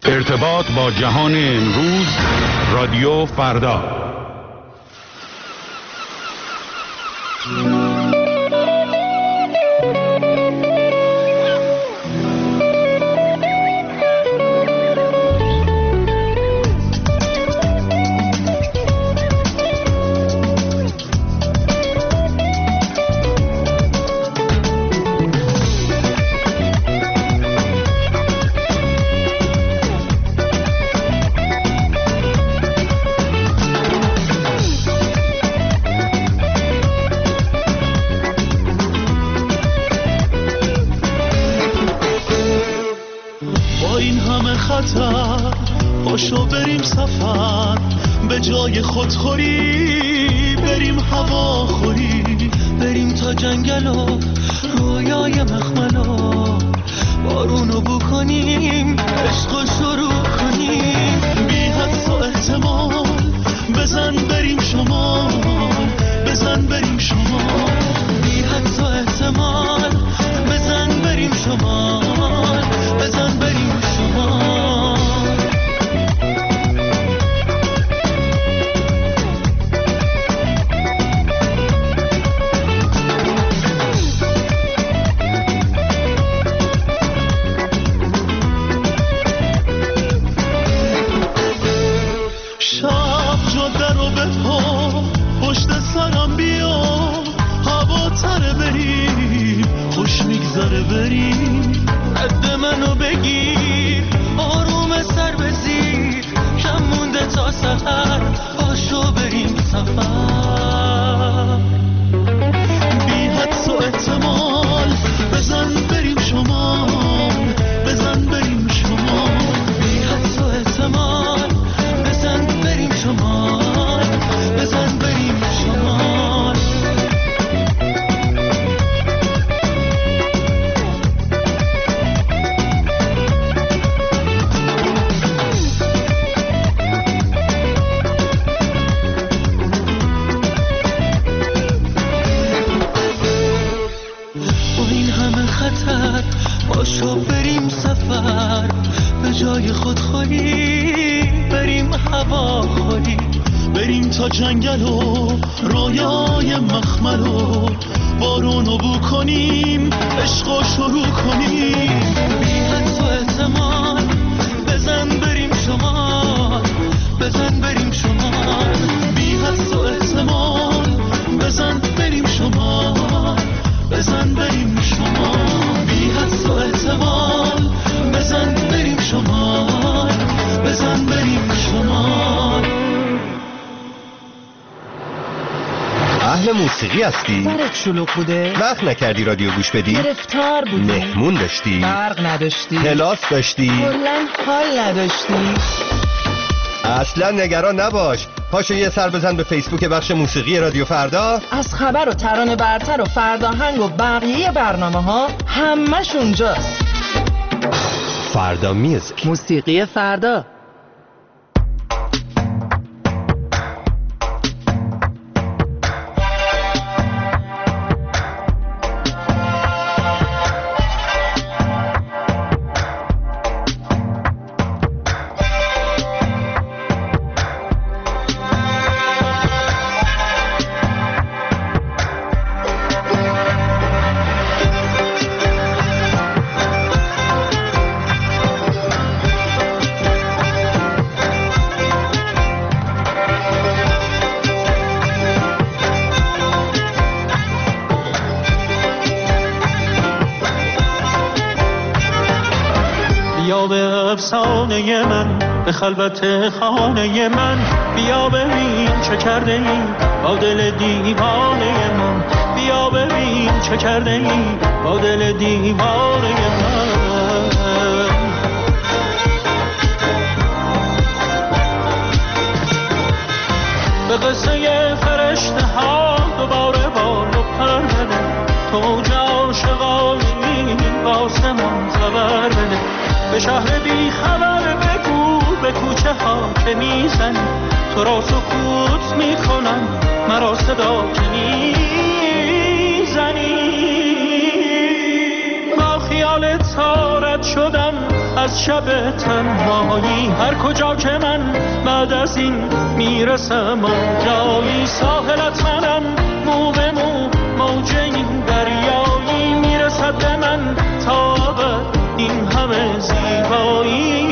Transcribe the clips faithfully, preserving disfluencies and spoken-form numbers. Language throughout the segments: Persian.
ارتباط با جهان امروز، رادیو فردا. پاشو بریم سفر به جای خودخوری، بریم هواخوری، بریم تا جنگل و رویای مخملا، بارونو بو کنیم، عشقو شروع کنیم، بی حدس و احتمال بزن بریم شمال، بزن بریم شمال، بی حدس و احتمال بزن بریم شمال، بزن بریم شمال. بریم قد منو بگیر، آروم سر بزیر، کم مونده تا سحر، پاشو بریم سفر، بی حدس و احتمال بزن بریم شمال، بزن بریم شمال، بی حدس و احتمال بزن بریم شمال، بزن بریم شمال. پاشو بریم سفر به جای خودخوری، بریم هواخوری، بریم تا جنگل و رویای مخمل و بارونو بو کنیم، عشقو شروع کنیم، بی حدس و احتمال بزن بریم شمال، بزن بریم شمال، بی حدس و احتمال بزن بریم شمال، بزن بریم شمال، بی حدس و احتمال بزن بریم شمال، بزن بریم شمال. اهل موسیقی هستی؟ سرت شلوغ بوده؟ وقت نکردی رادیو گوش بدی؟ گرفتار بودی؟ مهمون داشتی؟ برق نداشتی؟ کلاس داشتی؟ کلاً حال نداشتی؟ اصلا نگران نباش، پاشو یه سر بزن به فیسبوک بخش موسیقی رادیو فردا. از خبر و ترانه برتر و فرداهنگ و بقیه برنامه ها همش اونجاست. فردا میوزیک، موسیقی فردا. افسانه من به خلوت خانه من، بیا ببین چه کرده ای با دل دیوانه من، بیا ببین چه کرده ای با دل دیوانه من. به قصه فرشته ها دوباره بال و پر بده، تو عاشقانی واسه من خبر بده، به شهر بی خبر بگو به کوچه ها که میزنی، تو را سکوت میکنم مرا صدا که میزنی، با خیال تارت شدم از شب تنهایی. هر کجا که من بعد از این میرسم جایی ساحلت منم، مو به مو موج این دریایی. میرسد به من تا ابد این همه زیبایی.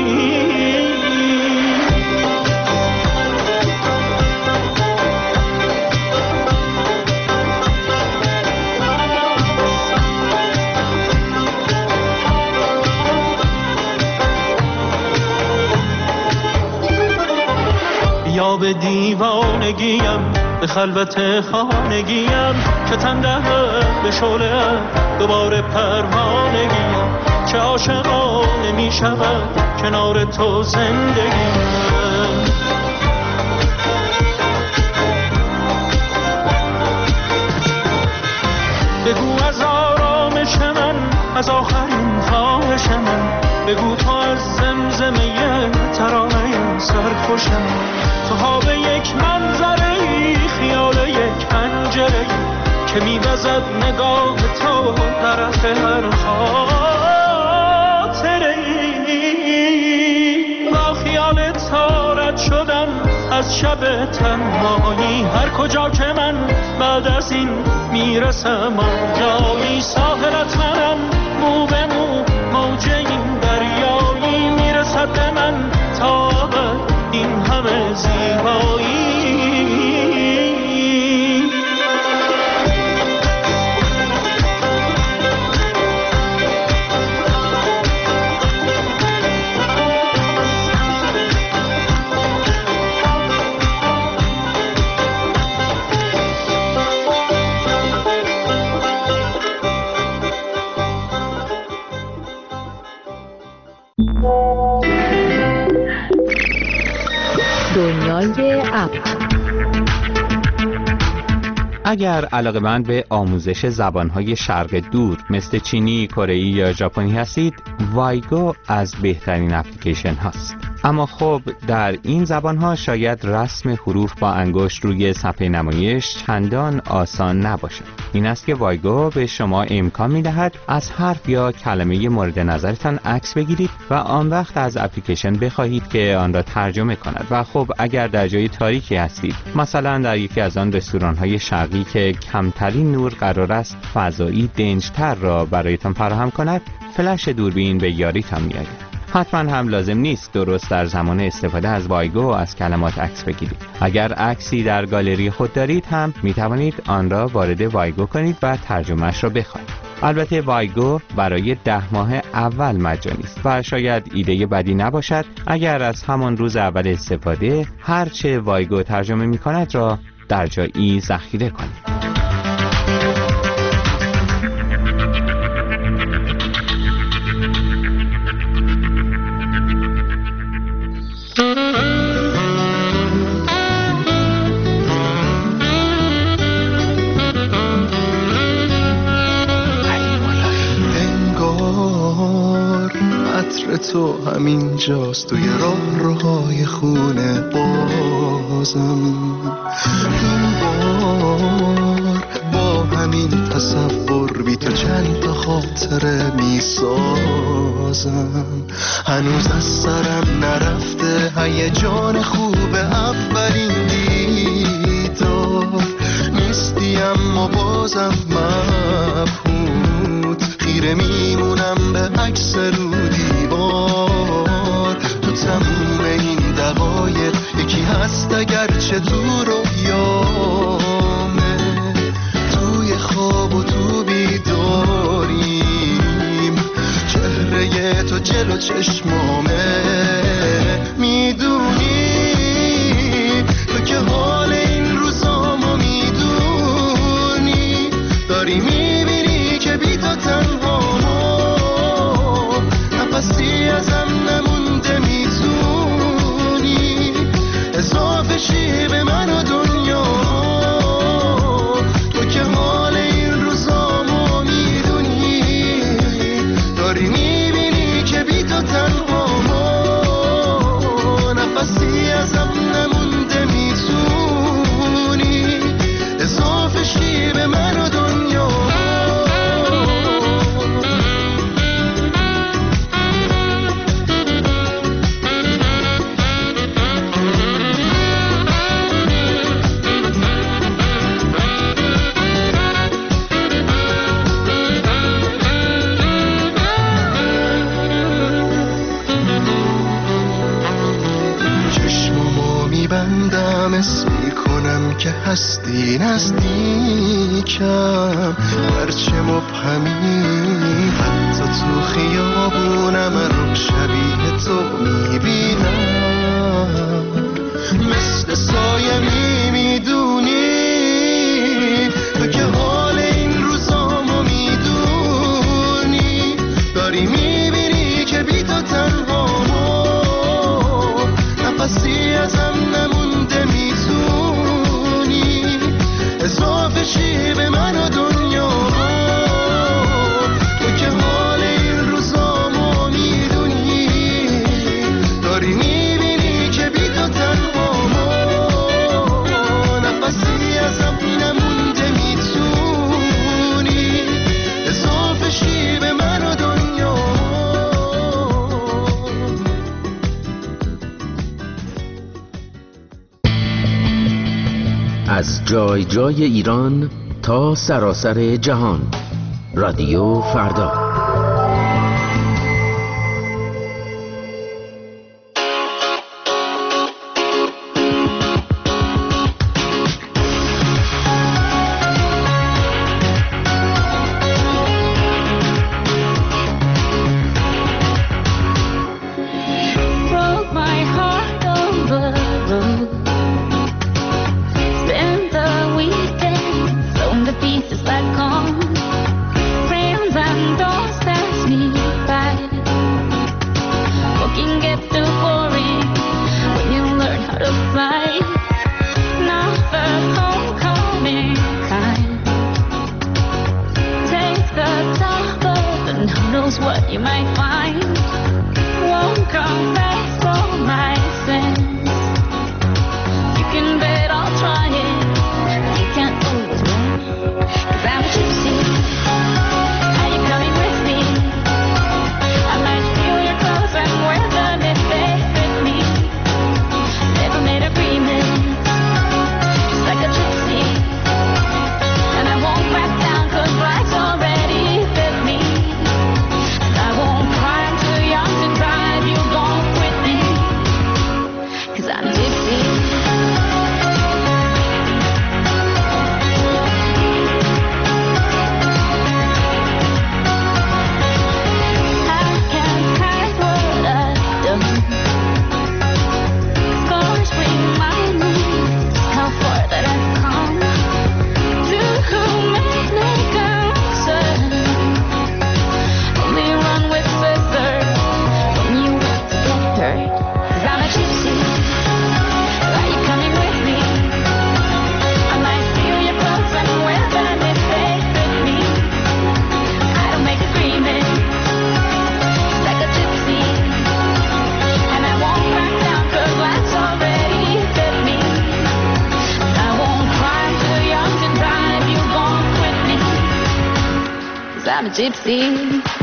یا به دیوانگیم، به خلوت خانگیم که تن دهد به شعله دوباره پروانگیم. چه عاشقانه می شود کنار تو زندگیم. بگو از آرامش من، از آخرین خواهش من، بگو تو از زمزمه ترانه سرخوشم. تو ها به یک منظره، خیال یک پنجره که می‌وزد نگاه تو طرف هر خاطره. با خیال تارت شدم از شب تنهایی. هر کجا که من بعد از این میرسم جایی ساحلت منم، مو به مو موج این دریایی. میرسد به من تا ابد این همه زیبایی. دنیای اپ. اگر علاقه‌مند به آموزش زبان‌های شرق دور مثل چینی، کره‌ای یا ژاپنی هستید، وایگو از بهترین اپلیکیشن هاست. اما خب در این زبان‌ها شاید رسم حروف با انگشت روی صفحه نمایش چندان آسان نباشد. این است که وایگو به شما امکان می‌دهد از حرف یا کلمه مورد نظرتان عکس بگیرید و آن وقت از اپلیکیشن بخواهید که آن را ترجمه کند. و خب اگر در جای تاریکی هستید، مثلا در یکی از آن رستوران‌های شرقی که کمترین نور قرار است فضایی دنج‌تر را برایتان فراهم کند، فلش دوربین به یاریتان می‌آید. حتما هم لازم نیست درست در زمان استفاده از وایگو از کلمات عکس بگیرید. اگر عکسی در گالری خود دارید هم می توانید آن را وارد وایگو کنید و ترجمهش را بخوانید. البته وایگو برای ده ماه اول مجانی است و شاید ایده بدی نباشد اگر از همان روز اول استفاده هرچه وایگو ترجمه می کند را در جایی ذخیره کنید. تو همین جاست توی راه روهای خونه بازم. این بار با همین تصور بی تو چند تا خاطره می سازم. هنوز از سرم نرفته هیجان خوب اولین دیدار. نیستی اما بازم مبهوت خیره میمونم به عکس رو دیوار. تو تموم این دقایق یکی هست اگرچه تو رویامه. توی خواب و تو بیداریم چهره تو جلو چشمامه. میدونی تو که حال این روزامو میدونی. داری میبینی که بی تو تنهامو نفسی ازم نمونده. میتونی اضافه شی به من و دنیا. تو که حال این روزامو میدونی. داری میبینی که بی تو تنهامو که هستی نزدیکم، هرچه مبهمی حتی تو خیابونم رو شبیه تو میبینم، مثل سایه میمیدونی تو که حال این روزامو میدونی، داری میبینی که بی تو تنهامو نفسی ازم نمونده، میتونی اضافه چی به من و دنیا، تو که حال این روزامو میدونی، داری میبینی که بی تو تنهامو نفسی ازم نمونده، میتونی اضافه چی به من و دنیا. از جای جای ایران تا سراسر جهان، رادیو فردا. I'm a gypsy.